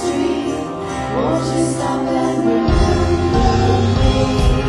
street. Won't you stop and remember me?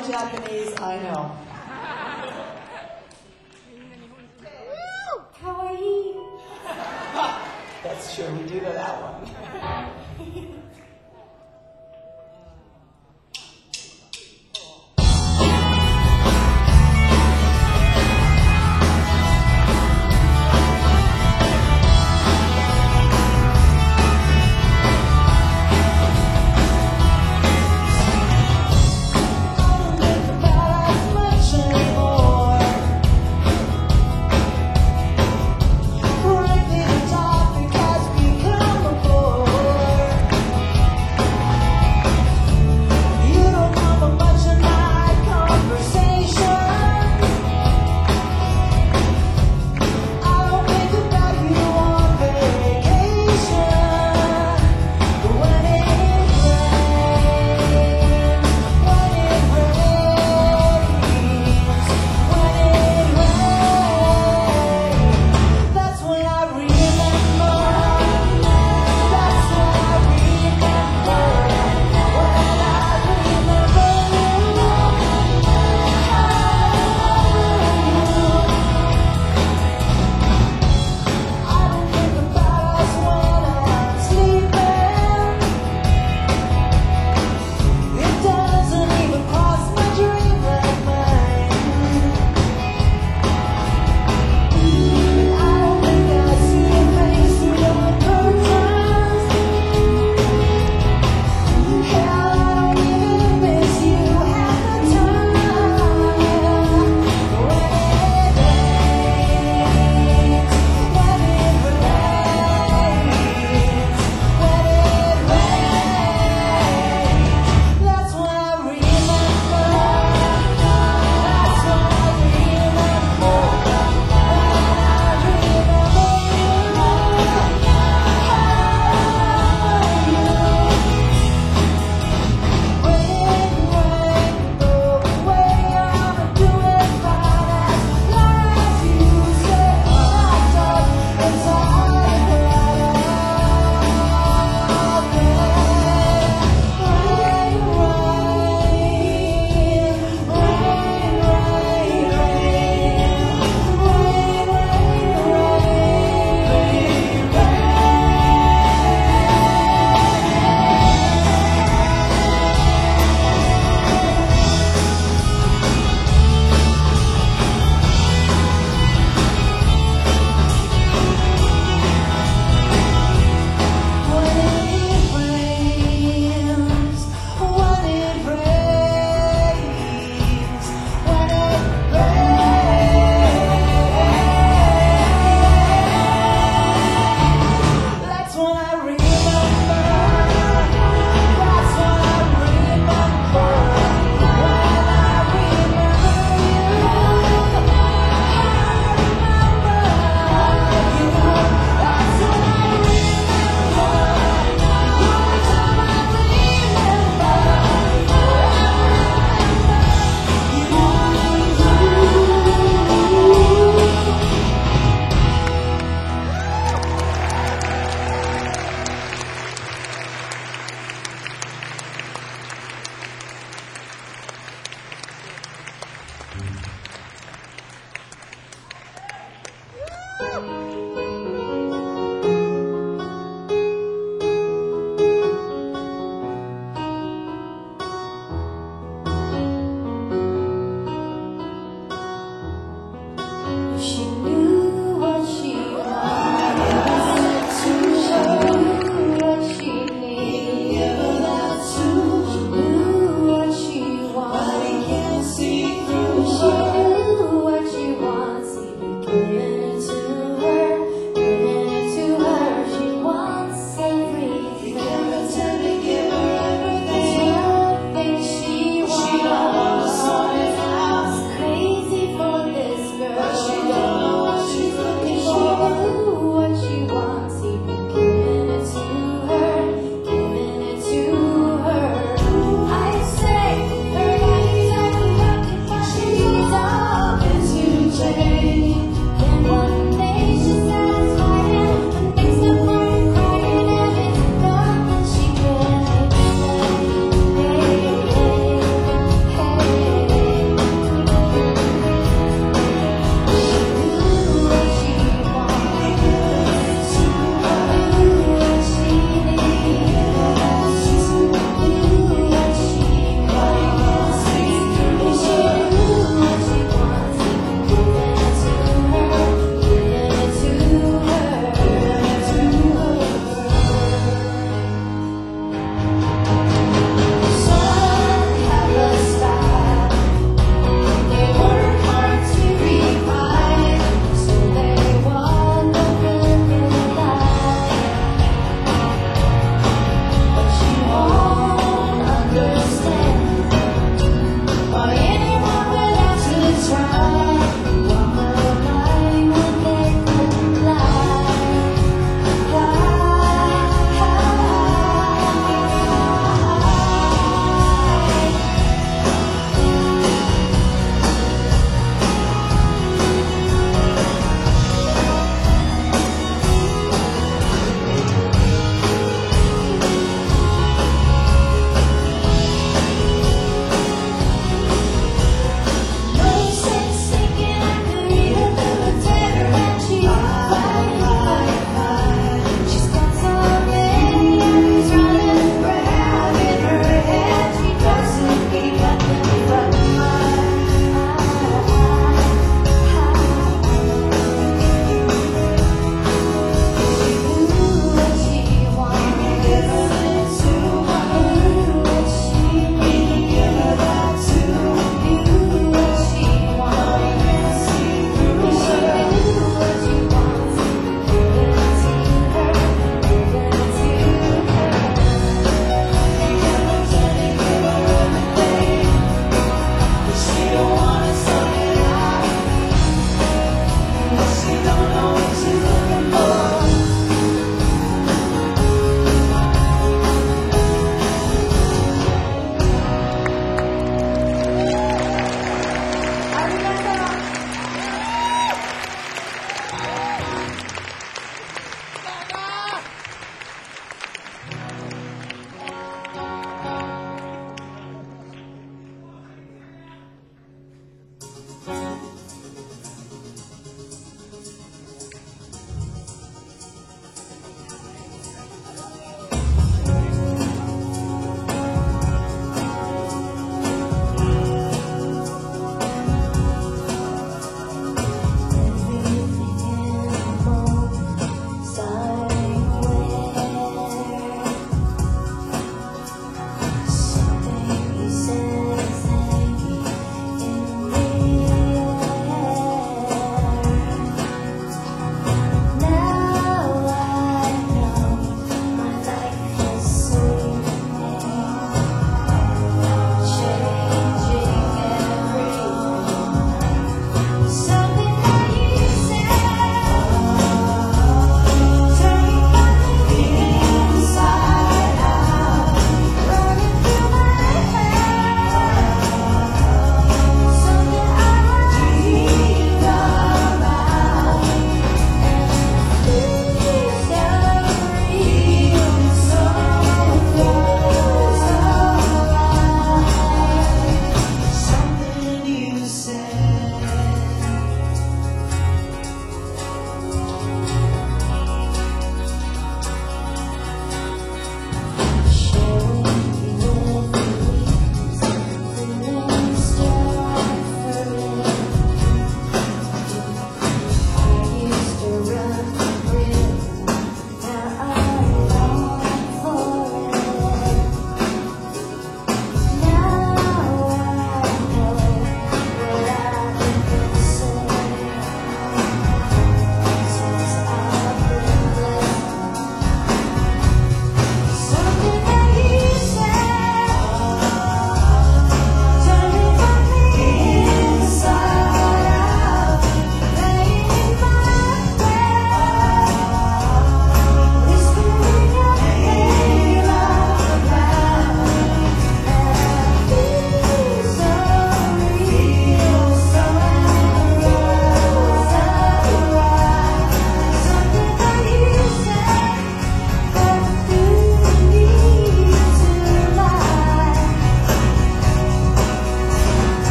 the Japanese I know. Kawaii. That's true, we do know that one.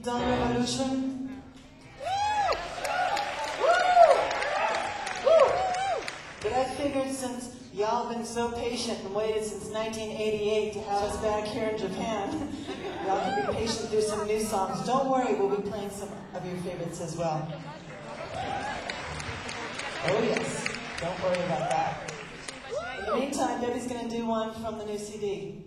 done Revolution? But I figured since y'all been so patient and waited since 1988 to have us back here in Japan, y'all can be patient to do some new songs. Don't worry, we'll be playing some of your favorites as well. Oh yes, don't worry about that. In the meantime, Debbie's going to do one from the new CD.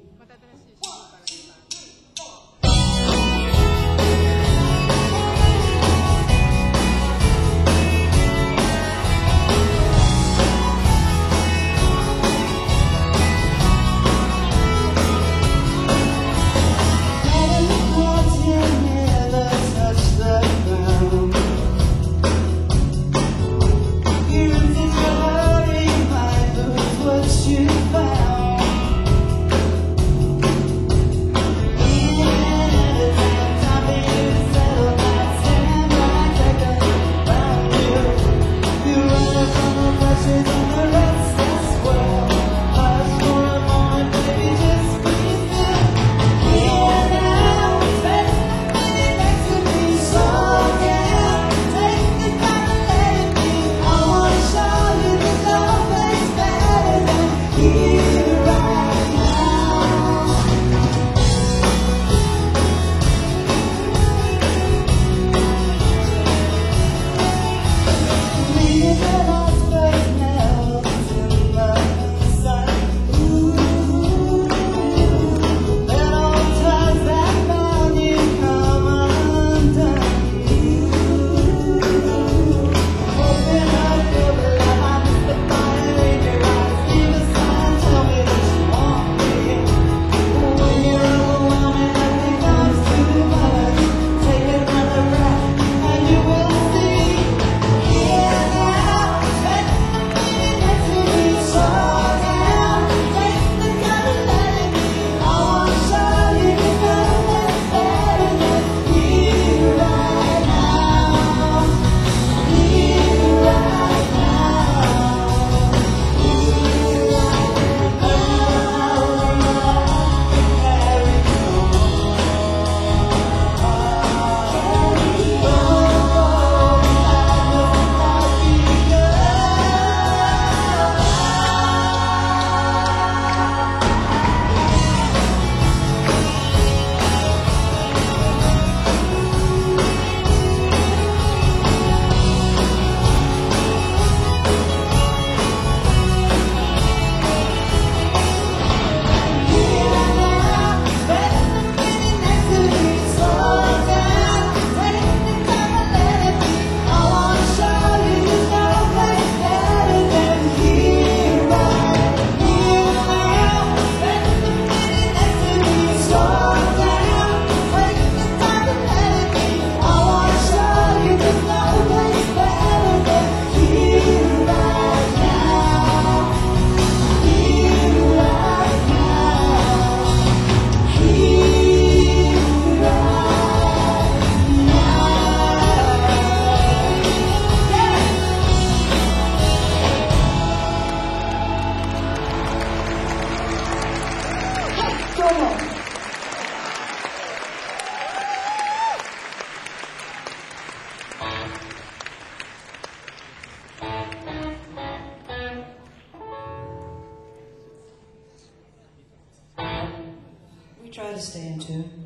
Try to stay in tune.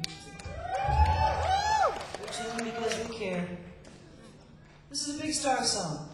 We tune because we care. This is a Big Star song.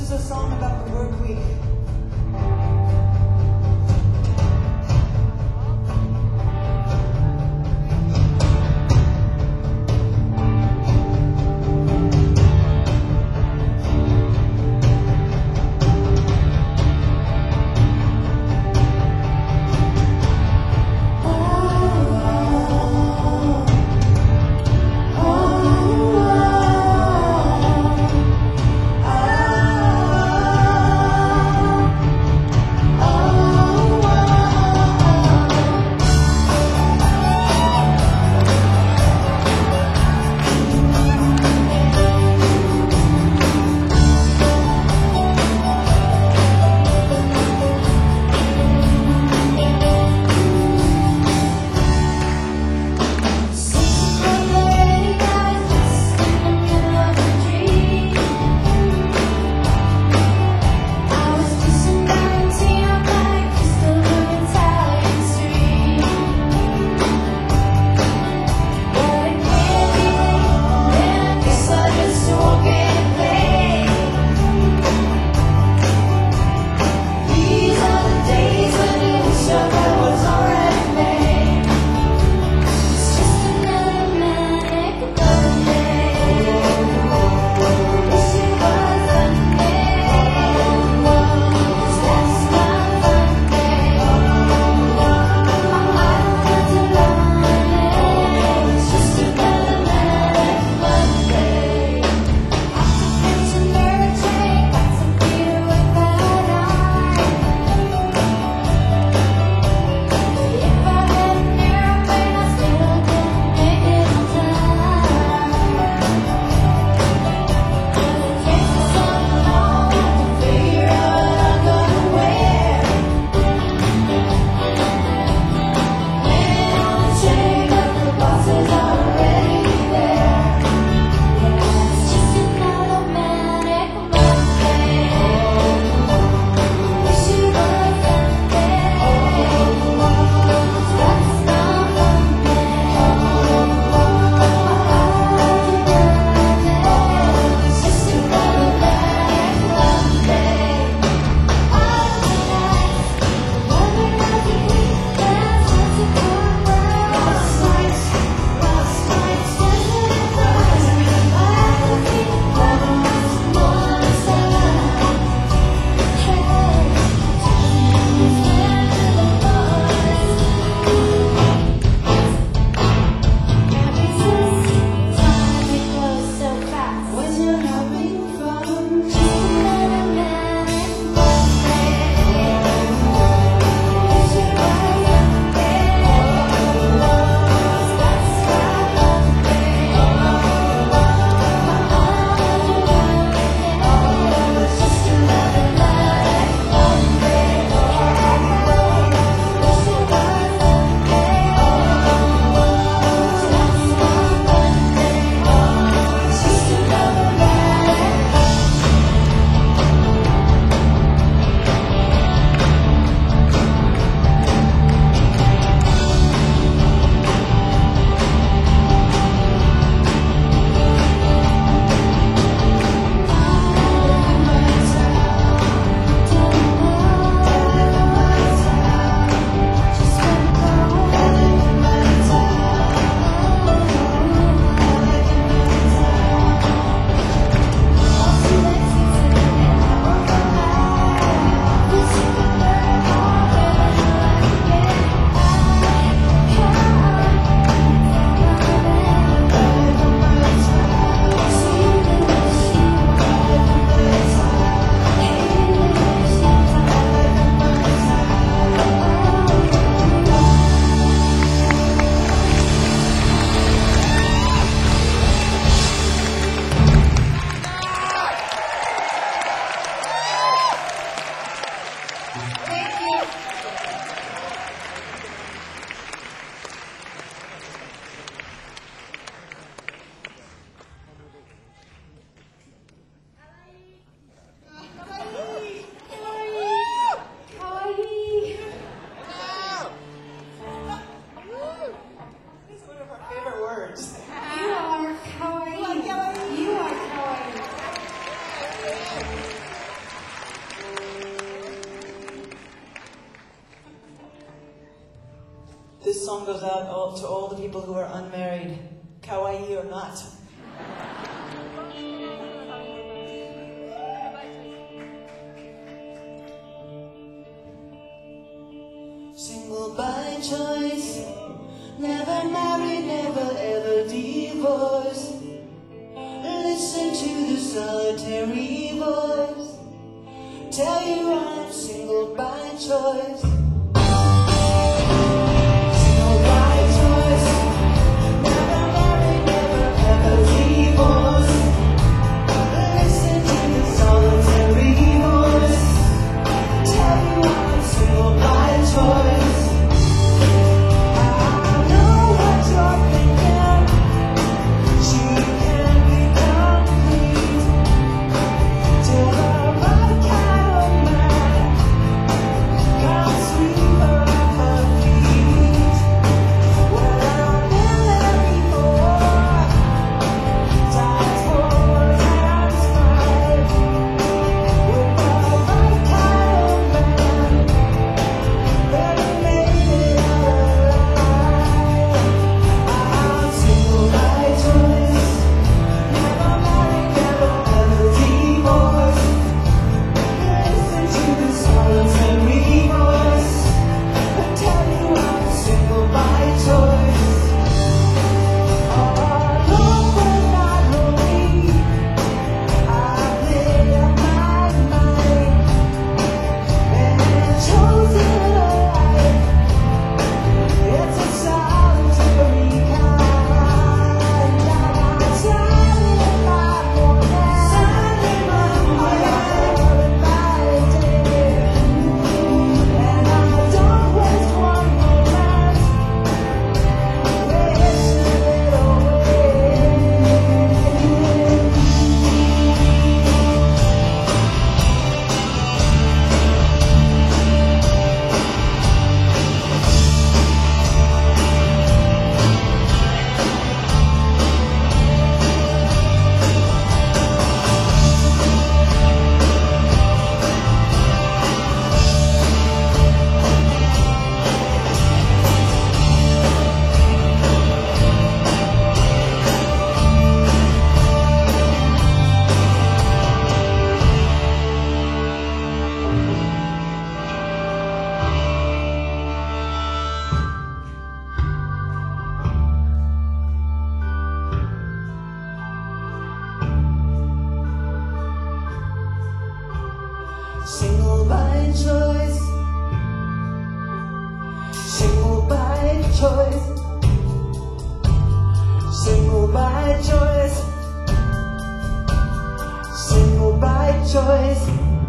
is a song about the work week. song goes out to all the people who are unmarried, kawaii or not. Single by choice, never married, never ever divorced. Listen to the solitary voice, tell you I'm single by choice. Single by choice, never married, never ever divorced. Listen to the solitary voice, tell you I'm single by choice. Single by choice, single by choice, single by choice, single by choice,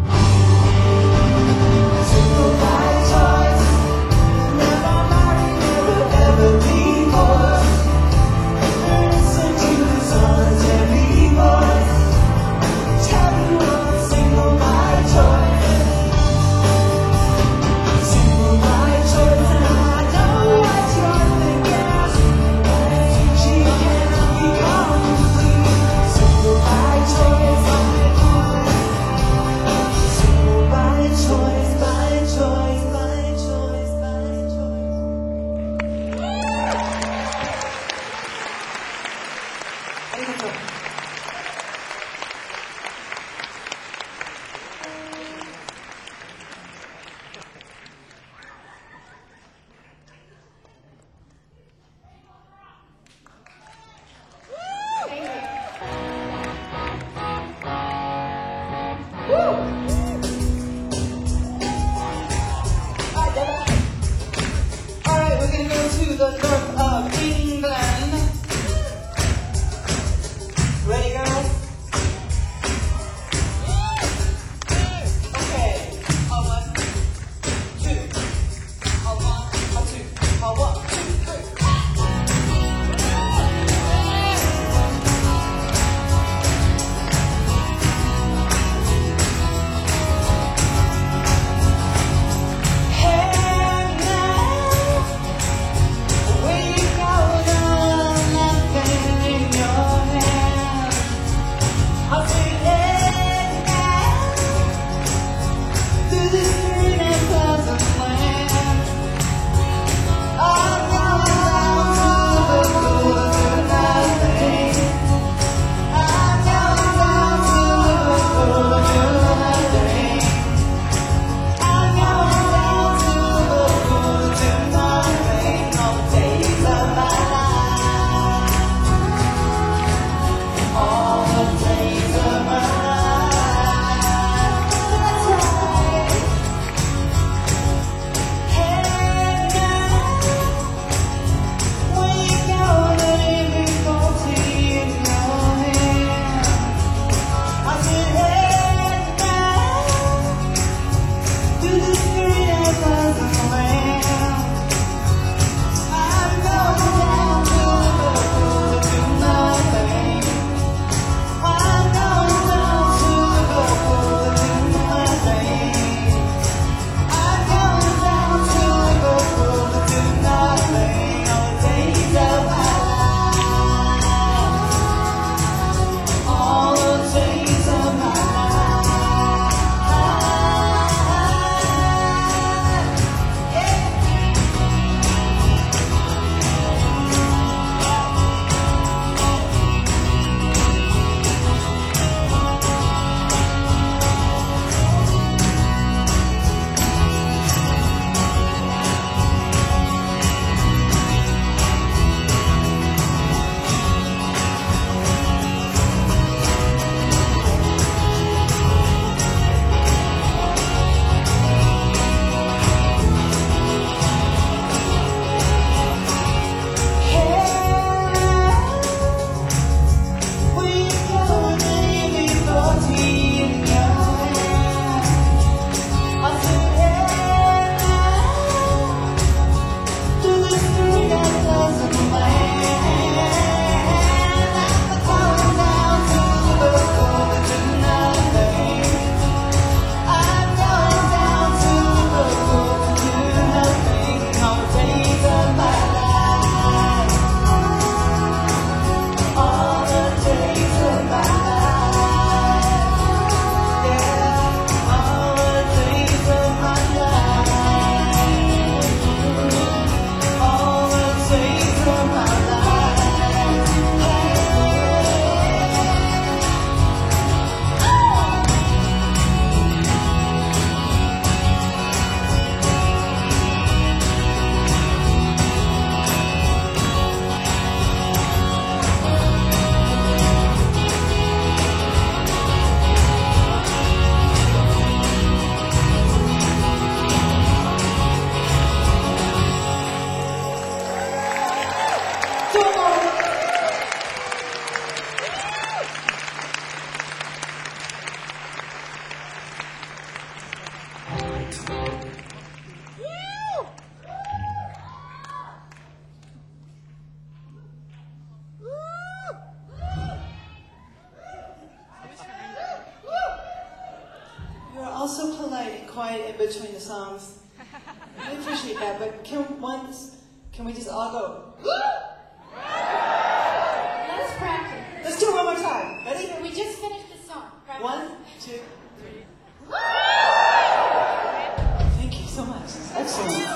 single by choice, never married, never ever divorced. Listen to the solitary voice, tell you I'm single by choice. The north of England. Ready, girls? Okay. A 1, 2. A 1, a 2. A 1, 2, 3. Hey now, when You're also polite and quiet in between the songs. I appreciate that, but can we just all go? Let's practice. Let's do it one more time. Ready? We just finished the song. Practice. 1, 2, 3. Thank you so much. It's excellent.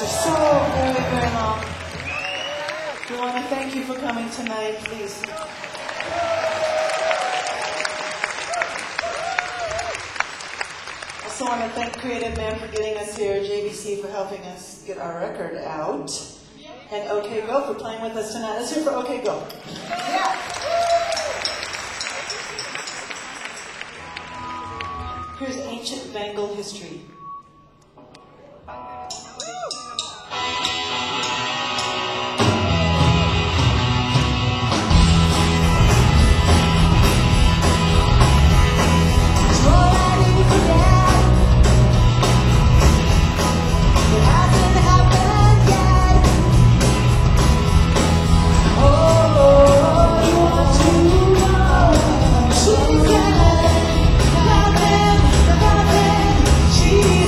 for so very, very long. We want to thank you for coming tonight, please. I also want to thank Creative Man for getting us here, JVC for helping us get our record out, and OK Go for playing with us tonight. Let's hear for OK Go. Yeah. Here's ancient Bengal history. She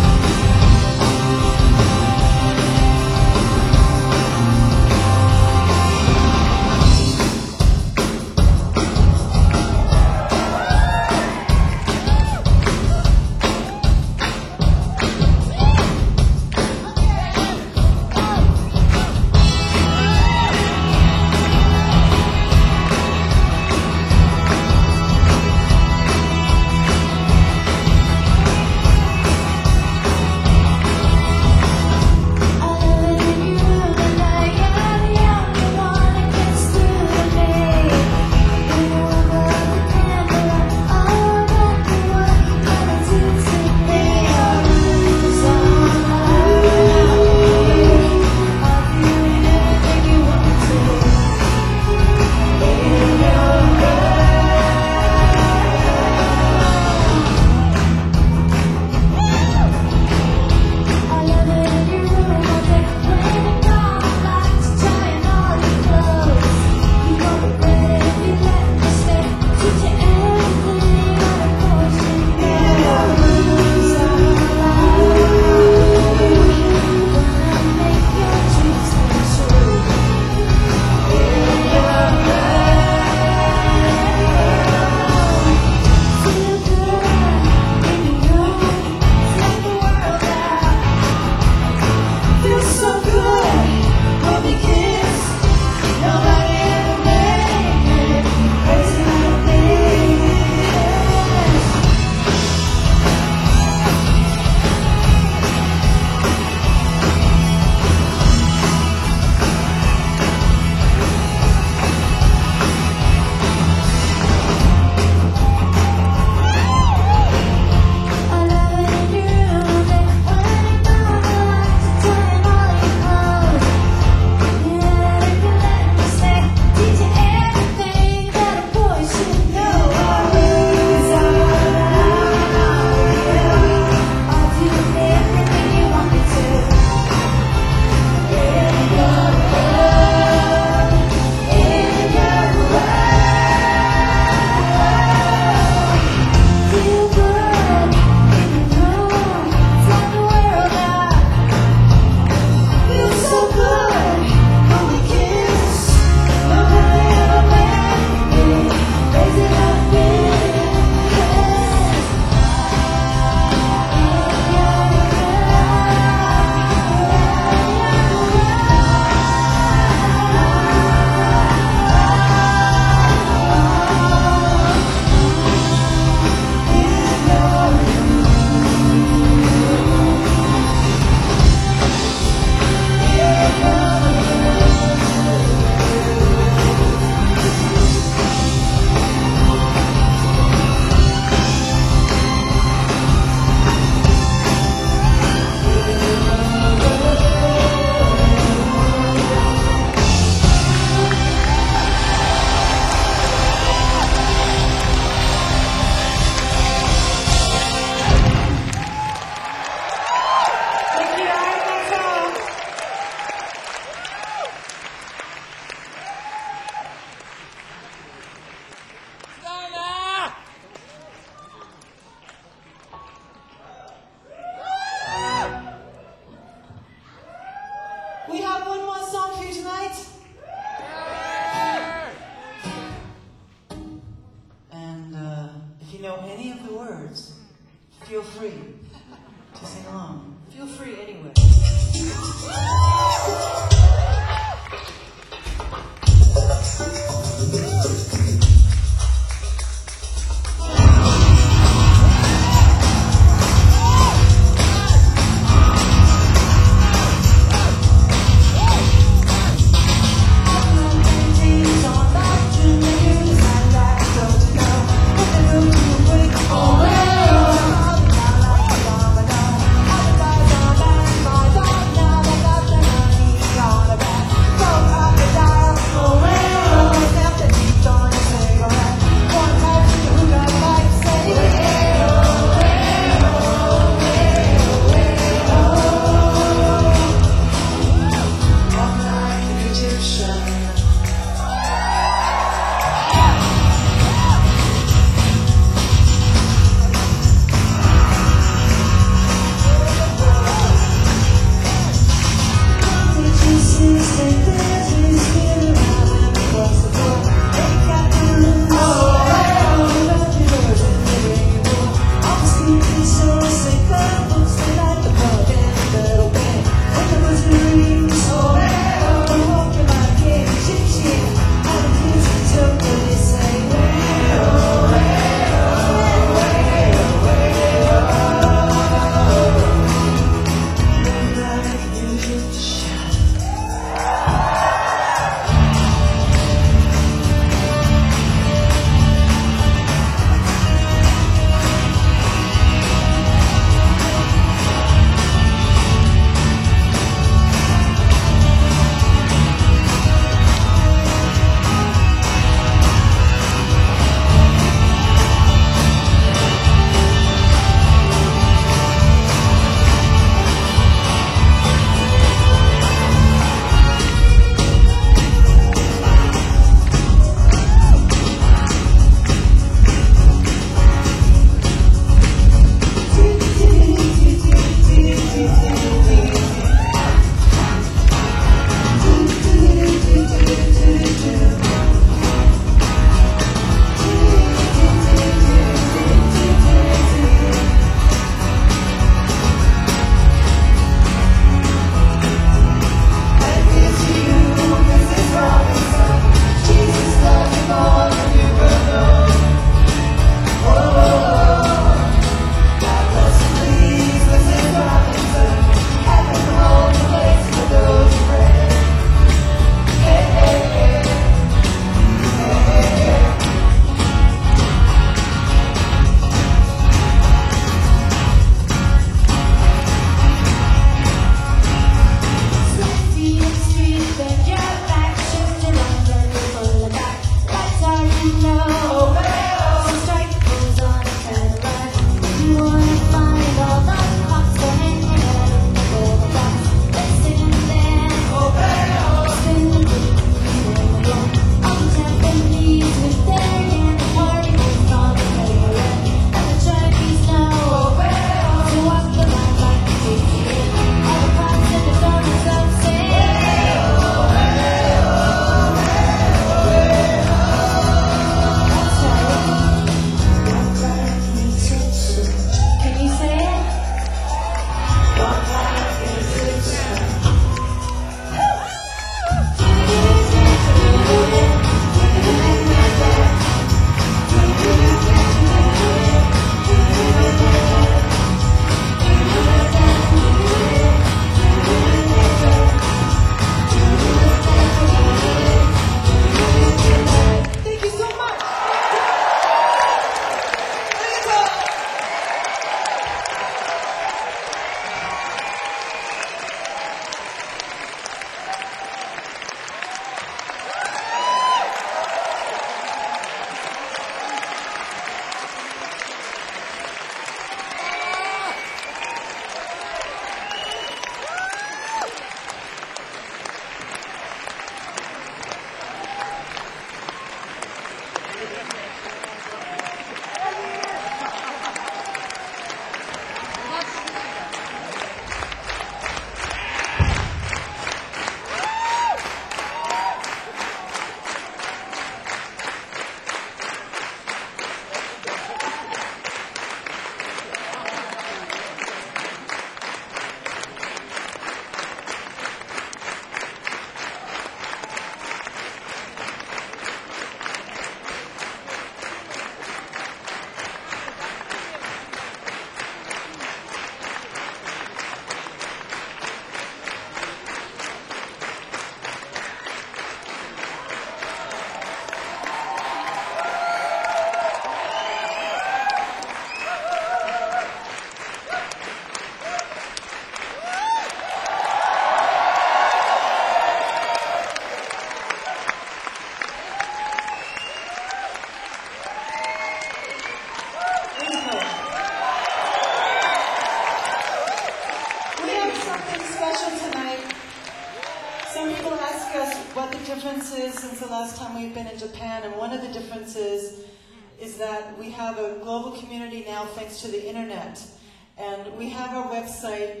differences since the last time we've been in Japan, and one of the differences is that we have a global community now thanks to the internet. And we have our website,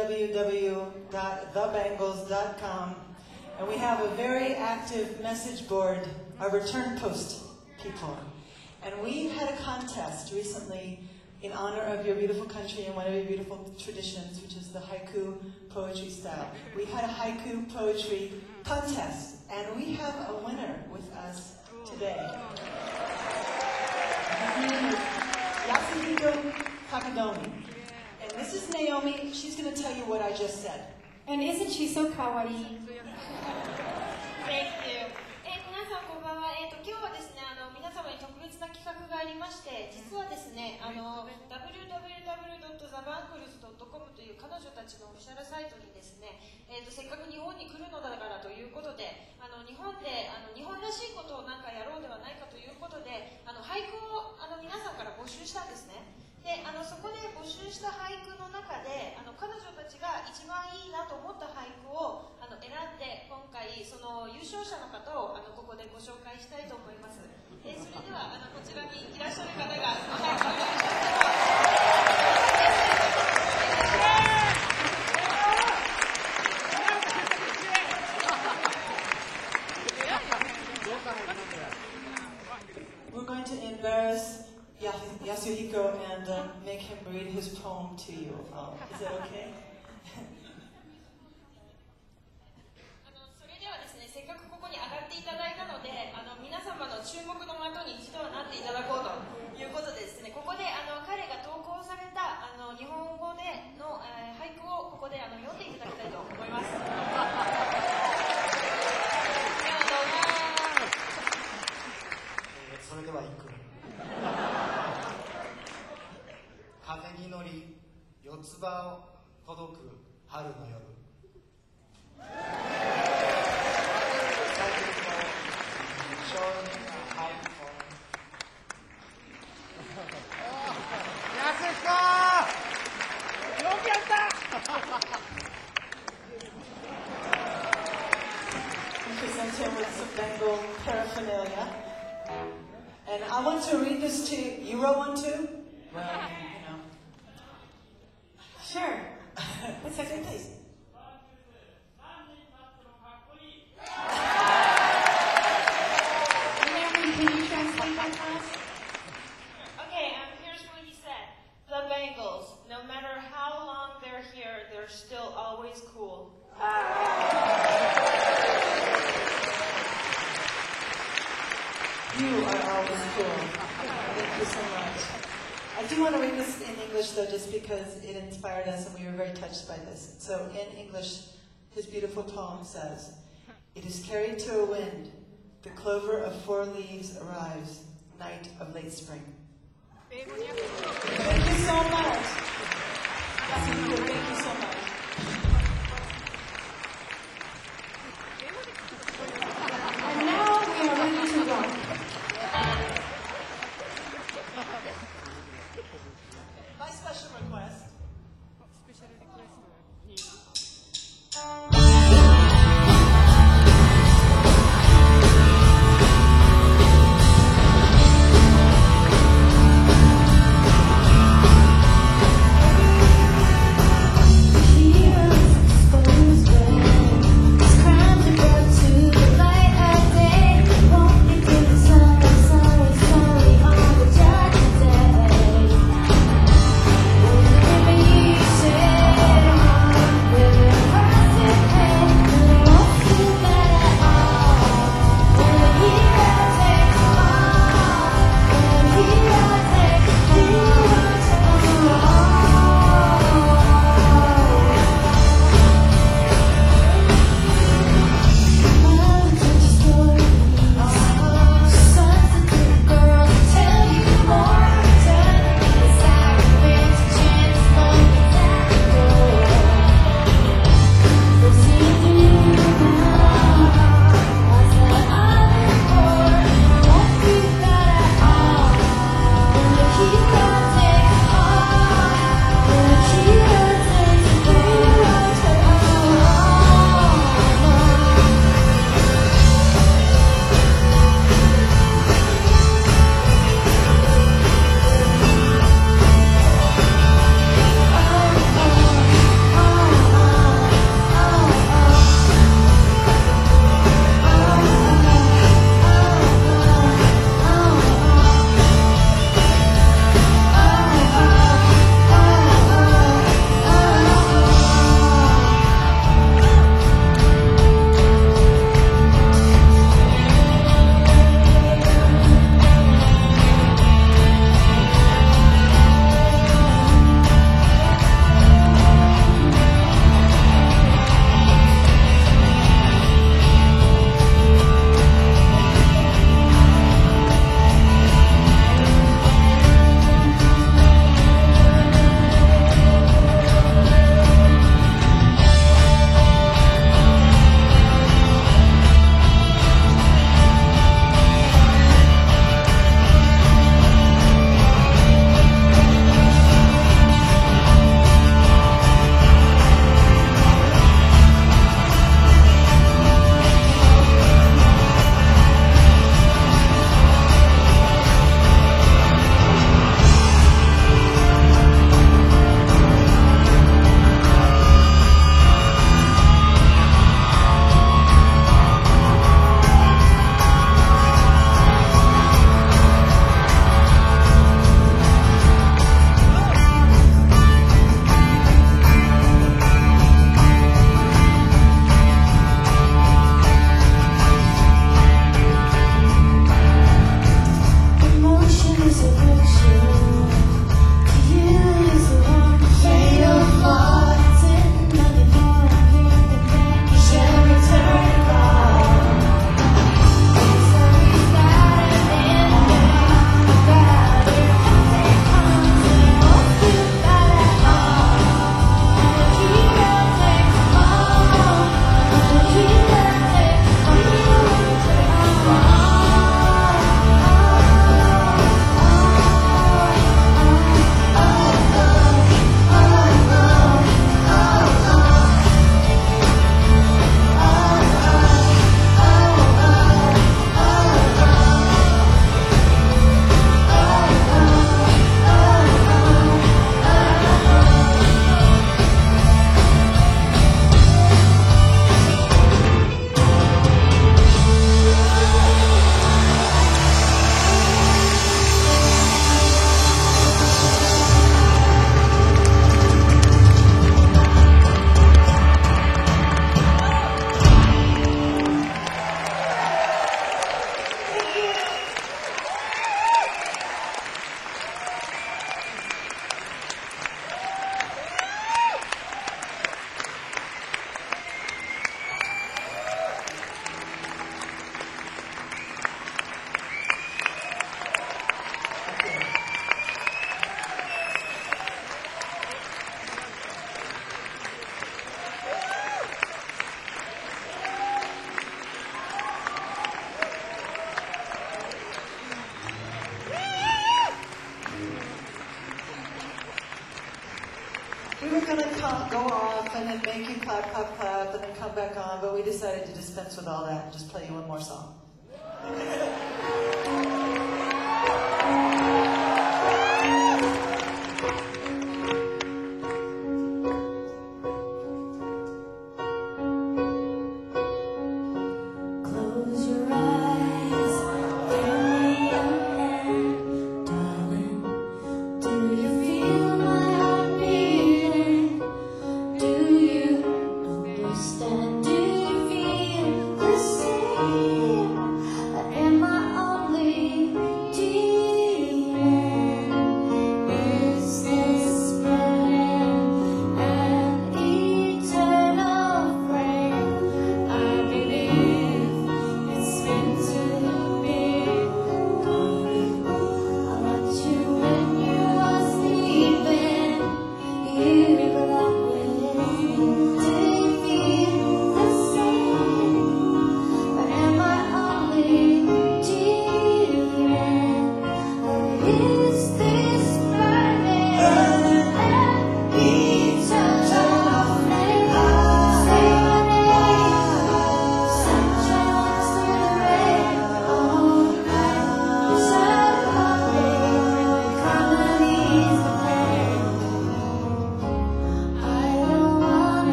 www.thebangles.com, and we have a very active message board, our return post people. And we had a contest recently in honor of your beautiful country and one of your beautiful traditions, which is the haiku poetry style. We had a haiku poetry contest, and we have a winner with us today. His name is Yasuhiko Takadomi. And this is Naomi. She's going to tell you what I just said. And isn't she so kawaii? Thank you. 皆さんこんばんは。今日はですね、皆様に特別な企画がありまして、実はですね、www.thebangles.com という彼女たちのオフィシャルサイトにですね、せっかく日本に来るのだからということで、日本で日本らしいことをなんかやろうではないかということで、俳句を皆さんから募集したんですね。でそこで募集した俳句の中で彼女たちが一番いいなと思った俳句を選んで、今回その優勝者の方をここでご紹介したいと思います。それではこちらにいらっしゃる方がその俳句を優勝 We're going to embarrass Yasuhiko and make him read his poem to you. Is that okay? それではですね、せっかくここに上がっていただいたので、皆様の注目の的に一度はなっていただこうということでですね、ここで彼が投稿された日本語での、俳句をここで読んでいただきたいと思います。 それでは行く。風に乗り四つ葉をほどく春の夜。 Present him with some Bengal paraphernalia. And I want to read this to you. You wrote one too? Well, you know. Sure. That's okay, please. Naomi, can you translate that for us? Okay, here's what he said. The Bangles, no matter how long they're here, they're still always cool. You are always cool. Thank you so much. I do want to read this in English, though, just because it inspired us and we were very touched by this. So in English, his beautiful poem says, "It is carried to a wind. The clover of 4 leaves arrives, night of late spring." Thank you so much. Thank you so much. And now we are ready to go. My special request. go off and then make you clap, clap, clap, and then come back on, but we decided to dispense with all that and just play you one more song.